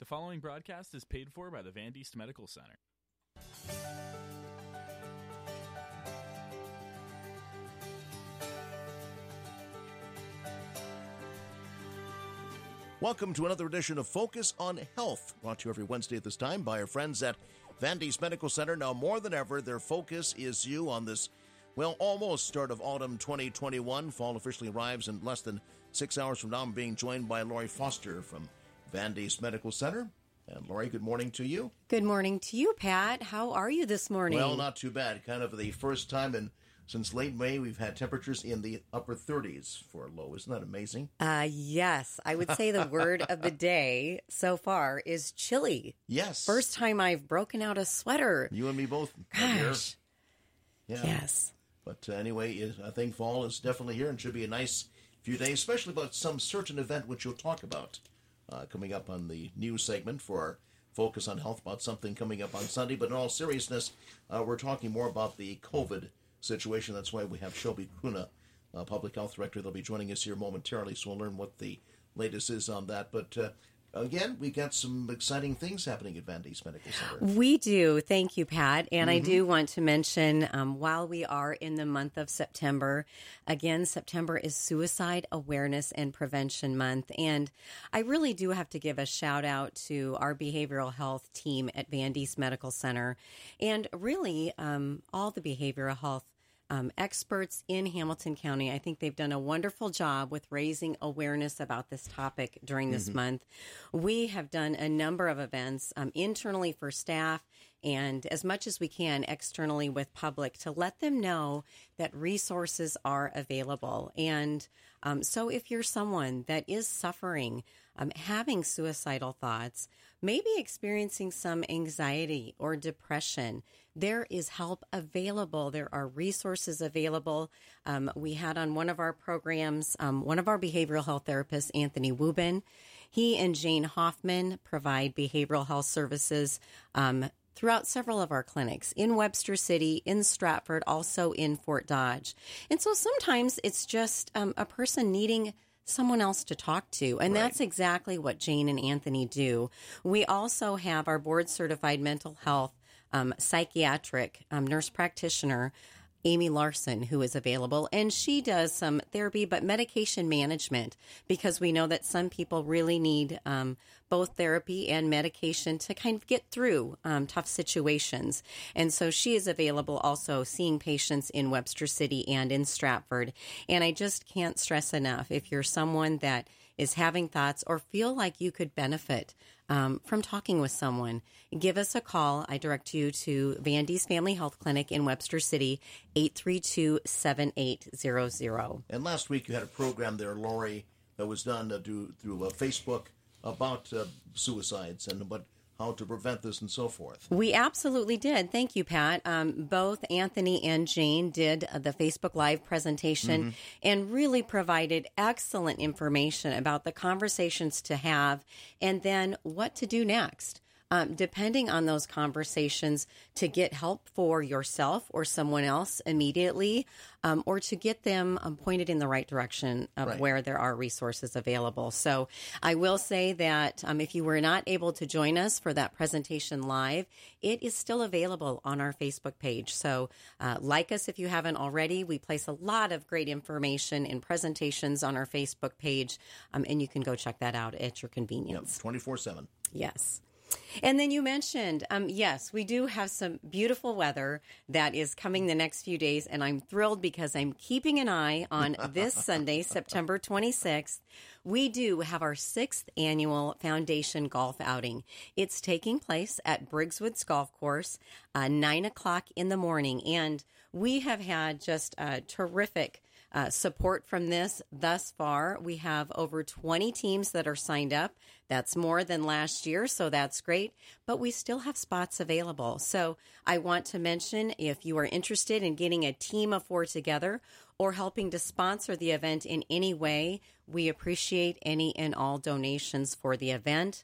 following broadcast is paid for by the Van Diest Medical Center. Welcome to another edition of Focus on Health, brought to you every Wednesday at this time by our friends at Van Diest Medical Center. Now, more than ever, their focus is you on this, almost start of autumn 2021. Fall officially arrives in less than 6 hours from now. I'm being joined by Lori Foster from Van Diest Medical Center. And Lori, good morning to you. Good morning to you, Pat. How are you this morning? Well, not too bad. Kind of the first time since late May, we've had temperatures in the upper 30s for a low. Isn't that amazing? Yes. I would say the word of the day so far is chilly. Yes. First time I've broken out a sweater. You and me both. Gosh. Yeah. Yes. But anyway, I think fall is definitely here and should be a nice few days, especially about some certain event which you'll talk about coming up on the news segment for our Focus on Health, about something coming up on Sunday. But in all seriousness, we're talking more about the COVID situation. That's why we have Shelby Kuna, Public Health Director. They'll be joining us here momentarily, so we'll learn what the latest is on that. But again, we got some exciting things happening at Van Diest Medical Center. We do. Thank you, Pat. And I do want to mention, while we are in the month of September, again, September is Suicide Awareness and Prevention Month. And I really do have to give a shout out to our behavioral health team at Van Diest Medical Center and really all the behavioral health experts in Hamilton County. I think they've done a wonderful job with raising awareness about this topic during this month. We have done a number of events internally for staff and as much as we can externally with public to let them know that resources are available. And so if you're someone that is suffering, having suicidal thoughts, maybe experiencing some anxiety or depression, there is help available. There are resources available. We had on one of our programs, one of our behavioral health therapists, Anthony Wubin. He and Jane Hoffman provide behavioral health services throughout several of our clinics in Webster City, in Stratford, also in Fort Dodge. And so sometimes it's just a person needing someone else to talk to. And that's exactly what Jane and Anthony do. We also have our board-certified mental health psychiatric nurse practitioner, Amy Larson, who is available, and she does some therapy, but medication management, because we know that some people really need both therapy and medication to kind of get through tough situations. And so she is available also seeing patients in Webster City and in Stratford. And I just can't stress enough, if you're someone that is having thoughts or feel like you could benefit from talking with someone, give us a call. I direct you to Van Diest Family Health Clinic in Webster City, 832-7800. And last week you had a program there, Lori, that was done through Facebook about suicides and how to prevent this and so forth. We absolutely did. Thank you, Pat. Both Anthony and Jane did the Facebook Live presentation and really provided excellent information about the conversations to have and then what to do next. Depending on those conversations, to get help for yourself or someone else immediately, or to get them pointed in the right direction of where there are resources available. So I will say that if you were not able to join us for that presentation live, it is still available on our Facebook page. So like us if you haven't already. We place a lot of great information and presentations on our Facebook page, and you can go check that out at your convenience. 24/7. Yes. And then you mentioned, yes, we do have some beautiful weather that is coming the next few days, and I'm thrilled because I'm keeping an eye on this Sunday, September 26th. We do have our 6th annual Foundation Golf Outing. It's taking place at Briggswoods Golf Course, 9 o'clock in the morning, and we have had just a terrific support from this thus far. We have over 20 teams that are signed up. That's more than last year, so that's great. But we still have spots available. So I want to mention, if you are interested in getting a team of 4 together or helping to sponsor the event in any way, we appreciate any and all donations for the event.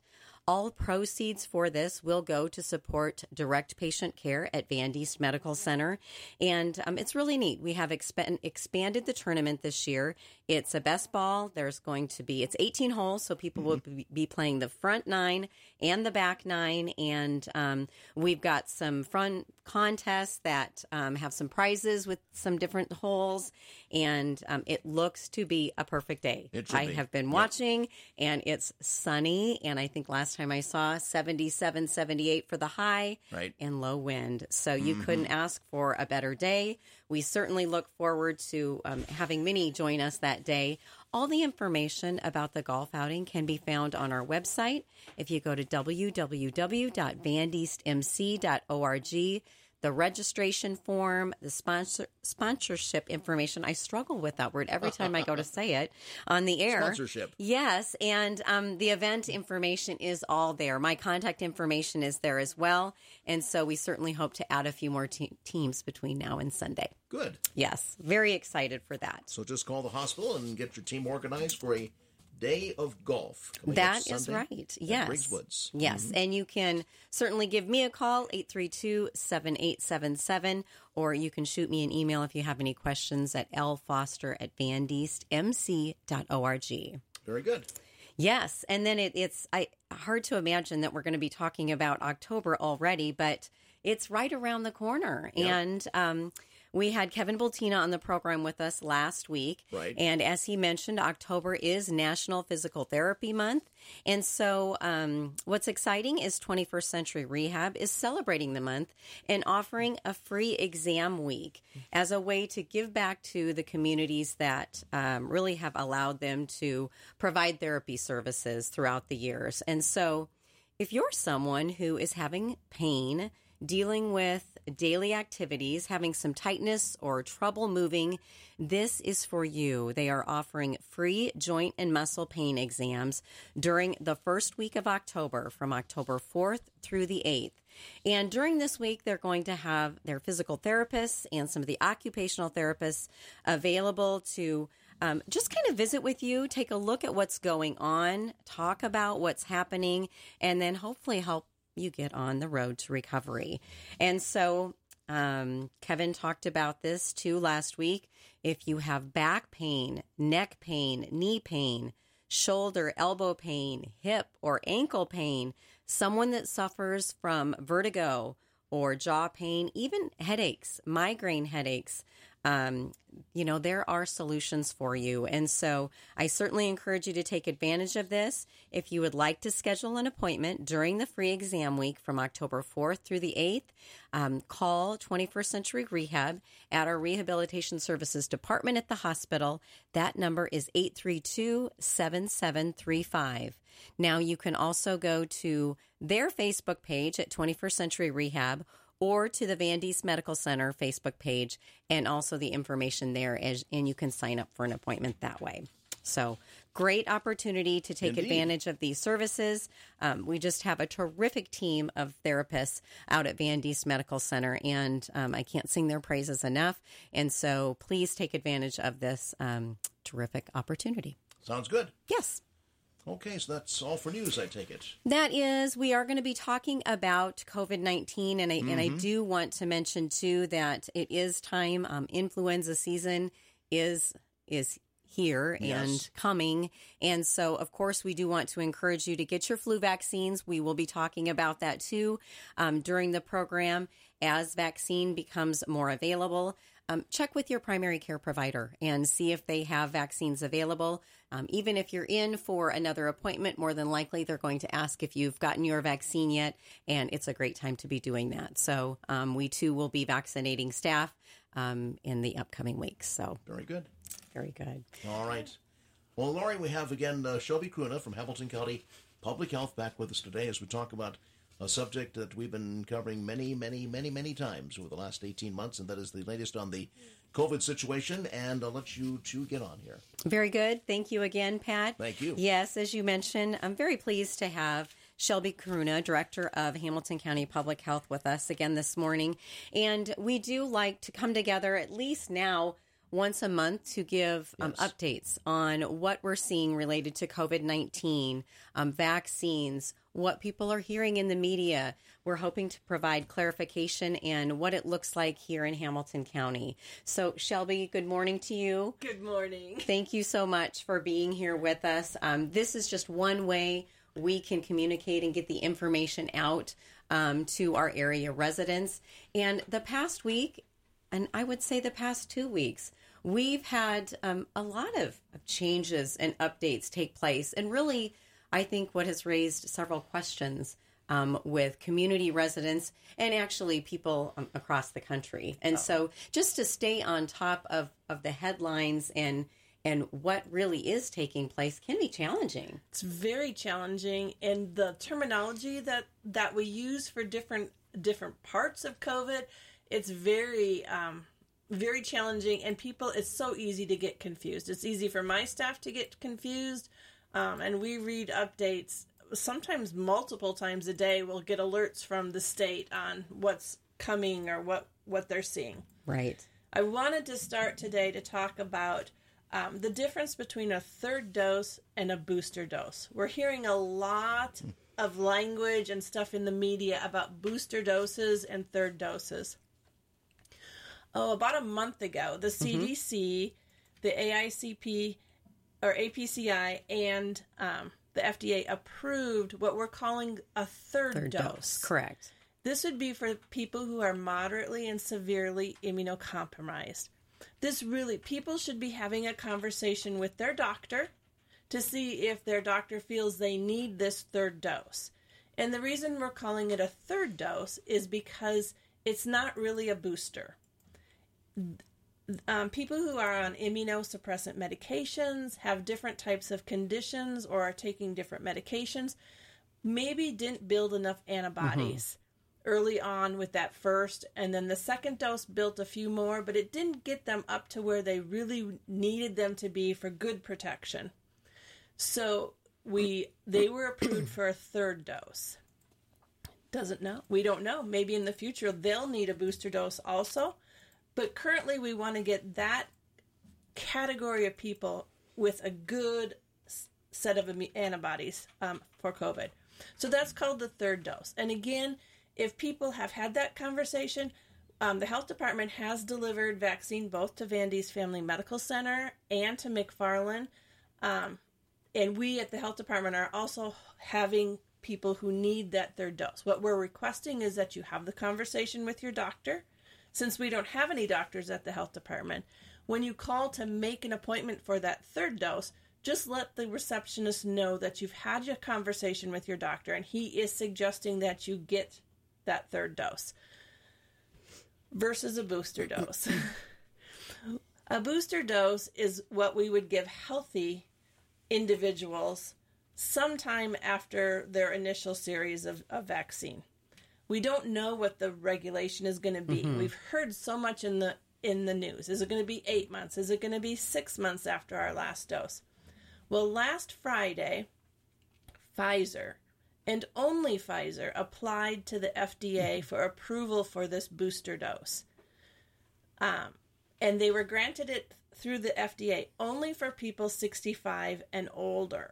All proceeds for this will go to support direct patient care at Van Diest Medical Center. And it's really neat. We have expanded the tournament this year. It's a best ball. It's 18 holes, so people will be playing the front 9 and the back 9. And we've got some fun contests that have some prizes with some different holes. And it looks to be a perfect day. I have been watching, and it's sunny. And I think last time I saw 77, 78 for the high, right, and low wind. So you couldn't ask for a better day. We certainly look forward to having many join us that day. All the information about the golf outing can be found on our website. If you go to www.vandiestmc.org, the registration form, the sponsorship information. I struggle with that word every time I go to say it on the air. Sponsorship. Yes, and the event information is all there. My contact information is there as well, and so we certainly hope to add a few more teams between now and Sunday. Good. Yes, very excited for that. So just call the hospital and get your team organized for a day of golf. That is right. Yes. Briggs Woods. Yes. And you can certainly give me a call, 832-7877, or you can shoot me an email if you have any questions at lfoster@vandiestmc.org. Very good. Yes. And then it's hard to imagine that we're going to be talking about October already, but it's right around the corner. Yep. And we had Kevin Bultina on the program with us last week. Right. And as he mentioned, October is National Physical Therapy Month. And so what's exciting is 21st Century Rehab is celebrating the month and offering a free exam week as a way to give back to the communities that really have allowed them to provide therapy services throughout the years. And so if you're someone who is having pain, dealing with daily activities, having some tightness or trouble moving, this is for you. They are offering free joint and muscle pain exams during the first week of October, from October 4th through the 8th. And during this week, they're going to have their physical therapists and some of the occupational therapists available to just kind of visit with you, take a look at what's going on, talk about what's happening, and then hopefully help you get on the road to recovery. And so Kevin talked about this too last week. If you have back pain, neck pain, knee pain, shoulder, elbow pain, hip or ankle pain, someone that suffers from vertigo or jaw pain, even headaches, migraine headaches, there are solutions for you. And so I certainly encourage you to take advantage of this. If you would like to schedule an appointment during the free exam week from October 4th through the 8th, call 21st Century Rehab at our Rehabilitation Services Department at the hospital. That number is 832-7735. Now you can also go to their Facebook page at 21st Century Rehab, or to the Van Diest Medical Center Facebook page, and also the information there, and you can sign up for an appointment that way. So great opportunity to take advantage of these services. We just have a terrific team of therapists out at Van Diest Medical Center, and I can't sing their praises enough. And so please take advantage of this terrific opportunity. Sounds good. Yes. Okay, so that's all for news, I take it. That is, we are going to be talking about COVID-19, and I do want to mention, too, that it is time. Influenza season is here and coming. And so, of course, we do want to encourage you to get your flu vaccines. We will be talking about that, too, during the program as vaccine becomes more available. Check with your primary care provider and see if they have vaccines available. Even if you're in for another appointment, more than likely they're going to ask if you've gotten your vaccine yet, and it's a great time to be doing that. So we, too, will be vaccinating staff in the upcoming weeks. So very good. Very good. All right. Well, Lori, we have again Shelby Cruna from Hamilton County Public Health back with us today as we talk about a subject that we've been covering many, many, many, many times over the last 18 months, and that is the latest on the COVID situation. And I'll let you two get on here. Very good. Thank you again, Pat. Thank you. Yes, as you mentioned, I'm very pleased to have Shelby Cruna, Director of Hamilton County Public Health, with us again this morning. And we do like to come together at least now once a month to give updates on what we're seeing related to COVID-19, vaccines, what people are hearing in the media. We're hoping to provide clarification and what it looks like here in Hamilton County. So, Shelby, good morning to you. Good morning. Thank you so much for being here with us. This is just one way we can communicate and get the information out to our area residents. And the past week, and I would say the past 2 weeks, we've had a lot of changes and updates take place. And really, I think what has raised several questions with community residents and actually people across the country. And so just to stay on top of the headlines and what really is taking place can be challenging. It's very challenging, and the terminology that we use for different parts of COVID, it's very very challenging, and it's so easy to get confused. It's easy for my staff to get confused, and we read updates sometimes multiple times a day. We'll get alerts from the state on what's coming or what they're seeing. Right. I wanted to start today to talk about the difference between a third dose and a booster dose. We're hearing a lot of language and stuff in the media about booster doses and third doses. About a month ago, the CDC, the AICP, or APCI, and the FDA approved what we're calling a third dose. Correct. This would be for people who are moderately and severely immunocompromised. People should be having a conversation with their doctor to see if their doctor feels they need this third dose. And the reason we're calling it a third dose is because it's not really a booster. People who are on immunosuppressant medications, have different types of conditions, or are taking different medications, maybe didn't build enough antibodies early on with that first, and then the second dose built a few more, but it didn't get them up to where they really needed them to be for good protection. So they were approved for a third dose. We don't know. Maybe in the future they'll need a booster dose also. But currently, we want to get that category of people with a good set of antibodies for COVID. So that's called the third dose. And again, if people have had that conversation, the health department has delivered vaccine both to Vandy's Family Medical Center and to McFarland. And we at the health department are also having people who need that third dose. What we're requesting is that you have the conversation with your doctor. Since we don't have any doctors at the health department, when you call to make an appointment for that third dose, just let the receptionist know that you've had your conversation with your doctor and he is suggesting that you get that third dose versus a booster dose. A booster dose is what we would give healthy individuals sometime after their initial series of vaccine. We don't know what the regulation is going to be. We've heard so much in the news. Is it going to be 8 months? Is it going to be 6 months after our last dose? Well, last Friday, Pfizer, and only Pfizer, applied to the FDA for approval for this booster dose. And they were granted it through the FDA only for people 65 and older.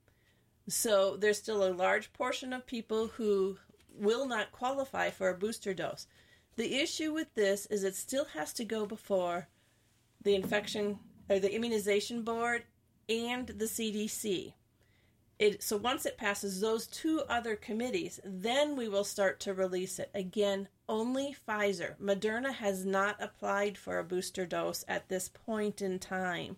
So there's still a large portion of people who will not qualify for a booster dose. The issue with this is it still has to go before the immunization board and the CDC. So once it passes those two other committees, then we will start to release it. Again, only Pfizer. Moderna has not applied for a booster dose at this point in time.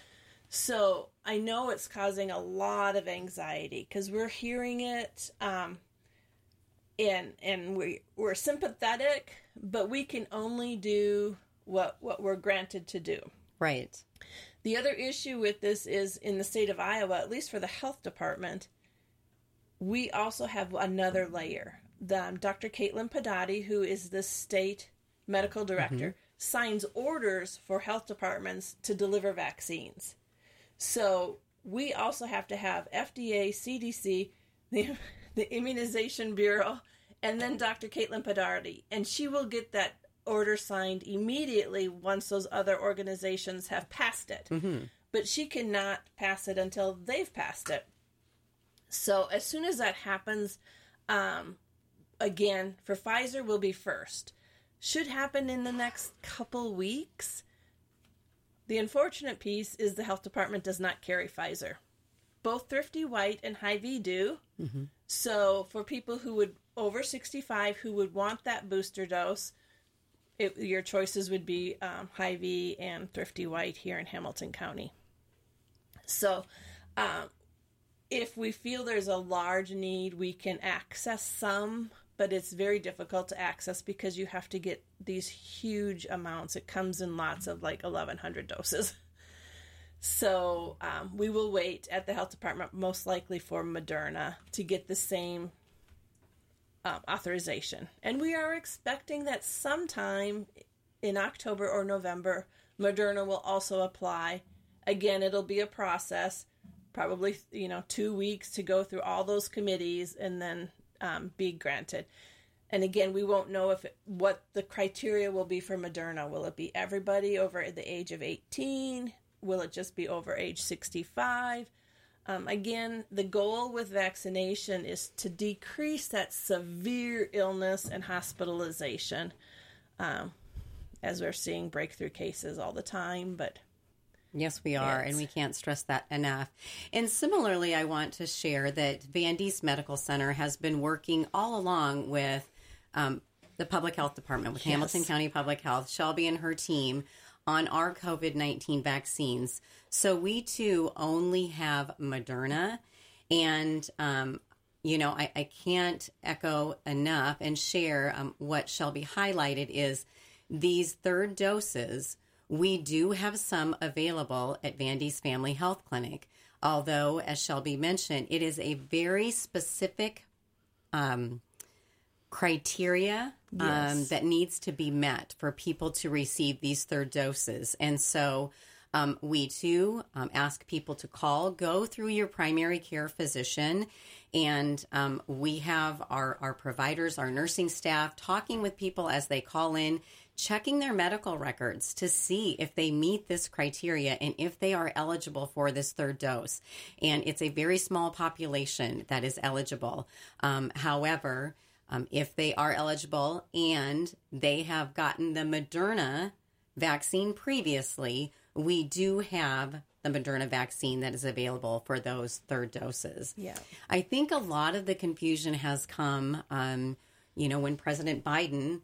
So I know it's causing a lot of anxiety because we're hearing it, and we're sympathetic, but we can only do what we're granted to do. Right. The other issue with this is in the state of Iowa, at least for the health department, we also have another layer. Dr. Caitlin Pedati, who is the state medical director, signs orders for health departments to deliver vaccines. So we also have to have FDA, CDC, the Immunization Bureau, and then Dr. Caitlin Pedati, and she will get that order signed immediately once those other organizations have passed it. But she cannot pass it until they've passed it. So as soon as that happens, again, for Pfizer will be first. Should happen in the next couple weeks. The unfortunate piece is the health department does not carry Pfizer. Both Thrifty White and Hy-Vee do. So for people who would over 65 who would want that booster dose, your choices would be Hy-Vee and Thrifty White here in Hamilton County. So if we feel there's a large need, we can access some, but it's very difficult to access because you have to get these huge amounts. It comes in lots of like 1,100 doses. So we will wait at the health department, most likely for Moderna, to get the same authorization. And we are expecting that sometime in October or November, Moderna will also apply. Again, it'll be a process, probably 2 weeks to go through all those committees and then be granted. And again, we won't know what the criteria will be for Moderna. Will it be everybody over the age of 18? Will it just be over age 65? Again, the goal with vaccination is to decrease that severe illness and hospitalization, as we're seeing breakthrough cases all the time. But yes, we are, and we can't stress that enough. And similarly, I want to share that Van Diest Medical Center has been working all along with the Public Health Department, with Hamilton County Public Health, Shelby and her team, on our COVID-19 vaccines. So we too only have Moderna, and I can't echo enough and share what Shelby highlighted is these third doses. We do have some available at Van Diest Family Health Clinic, although, as Shelby mentioned, it is a very specific criteria that needs to be met for people to receive these third doses. And so we too ask people to go through your primary care physician, and we have our providers, our nursing staff, talking with people as they call in, checking their medical records to see if they meet this criteria and if they are eligible for this third dose. And it's a very small population that is eligible. However, if they are eligible and they have gotten the Moderna vaccine previously, we do have the Moderna vaccine that is available for those third doses. Yeah. I think a lot of the confusion has come, when President Biden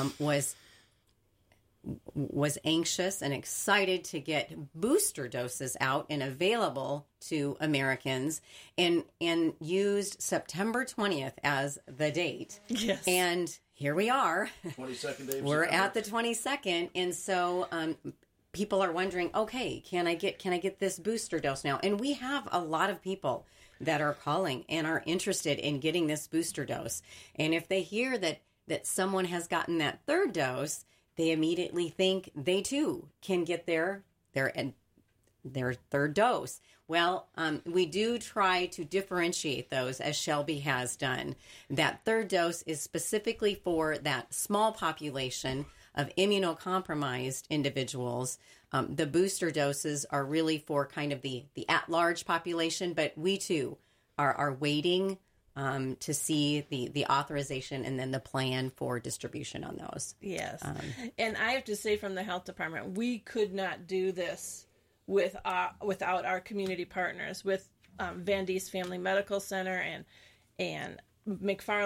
was anxious and excited to get booster doses out and available to Americans, and used September 20th as the date. Yes. And here we are. 22nd day. We're at the 22nd, and so people are wondering, okay, can I get this booster dose now? And we have a lot of people that are calling and are interested in getting this booster dose. And if they hear that someone has gotten that third dose, they immediately think they too can get their third dose. Well, we do try to differentiate those, as Shelby has done. That third dose is specifically for that small population of immunocompromised individuals. The booster doses are really for kind of the at-large population, but we too are waiting to see the authorization and then the plan for distribution on those. Yes. And I have to say, from the health department, we could not do this without our community partners, with Van Diest Family Medical Center and McFarland